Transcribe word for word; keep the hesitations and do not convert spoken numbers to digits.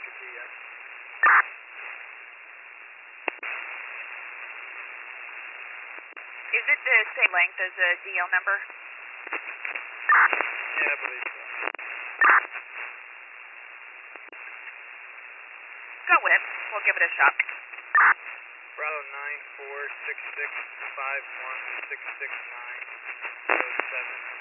yes. Is it the same length as the D L number? Yeah, I believe so. Go with. We'll give it a shot. Bravo nine four six six five one six six nine zero seven.